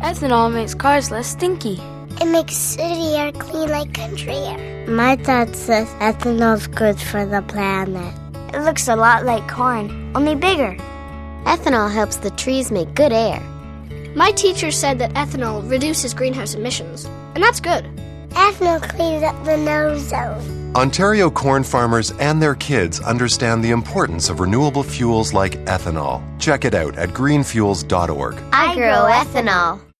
Ethanol makes cars less stinky. It makes city air clean like country air. My dad says ethanol's good for the planet. It looks a lot like corn, only bigger. Ethanol helps the trees make good air. My teacher said that ethanol reduces greenhouse emissions, and that's good. Ethanol cleans up the ozone. Ontario corn farmers and their kids understand the importance of renewable fuels like ethanol. Check it out at greenfuels.org. I grow ethanol.